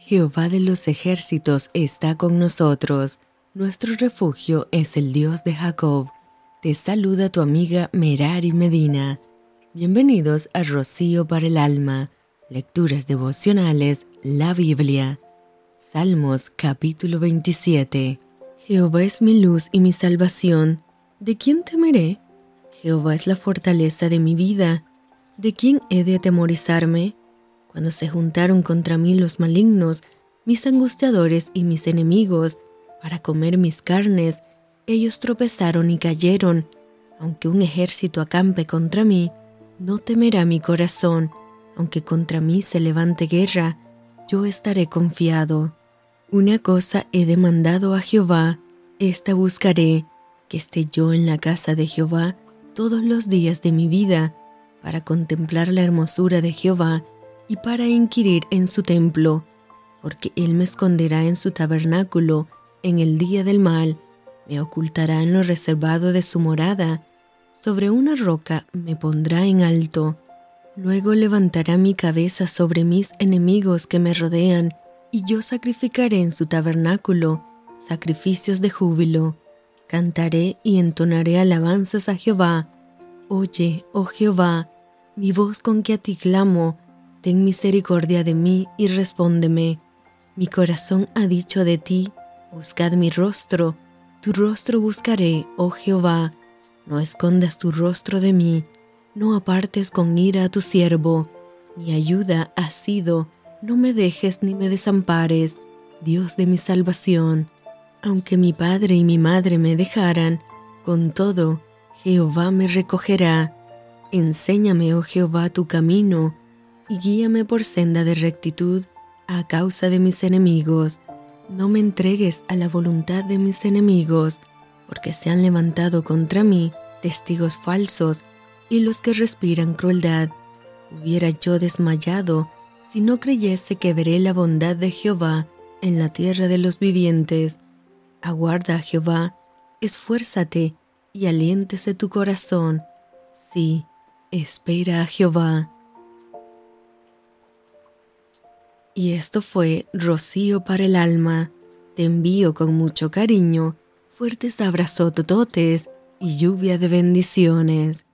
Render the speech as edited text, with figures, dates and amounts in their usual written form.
Jehová de los ejércitos está con nosotros. Nuestro refugio es el Dios de Jacob. Te saluda tu amiga Merari Medina. Bienvenidos a Rocío para el Alma. Lecturas devocionales, la Biblia. Salmos capítulo 27. Jehová es mi luz y mi salvación. ¿De quién temeré? Jehová es la fortaleza de mi vida. ¿De quién he de atemorizarme? Cuando se juntaron contra mí los malignos, mis angustiadores y mis enemigos, para comer mis carnes, ellos tropezaron y cayeron. Aunque un ejército acampe contra mí, no temerá mi corazón. Aunque contra mí se levante guerra, yo estaré confiado. Una cosa he demandado a Jehová, esta buscaré, que esté yo en la casa de Jehová todos los días de mi vida, para contemplar la hermosura de Jehová y para inquirir en su templo, porque él me esconderá en su tabernáculo en el día del mal, me ocultará en lo reservado de su morada, sobre una roca me pondrá en alto. Luego levantará mi cabeza sobre mis enemigos que me rodean, y yo sacrificaré en su tabernáculo sacrificios de júbilo. Cantaré y entonaré alabanzas a Jehová. Oye, oh Jehová, mi voz con que a ti clamo. Ten misericordia de mí y respóndeme. Mi corazón ha dicho de ti, buscad mi rostro. Tu rostro buscaré, oh Jehová. No escondas tu rostro de mí, no apartes con ira a tu siervo. Mi ayuda has sido, no me dejes ni me desampares, Dios de mi salvación. Aunque mi padre y mi madre me dejaran, con todo, Jehová me recogerá. Enséñame, oh Jehová, tu camino, y guíame por senda de rectitud a causa de mis enemigos. No me entregues a la voluntad de mis enemigos, porque se han levantado contra mí testigos falsos y los que respiran crueldad. Hubiera yo desmayado si no creyese que veré la bondad de Jehová en la tierra de los vivientes. Aguarda a Jehová, esfuérzate y aliéntese tu corazón. Sí, espera a Jehová. Y esto fue Rocío para el Alma. Te envío con mucho cariño, fuertes abrazotototes y lluvia de bendiciones.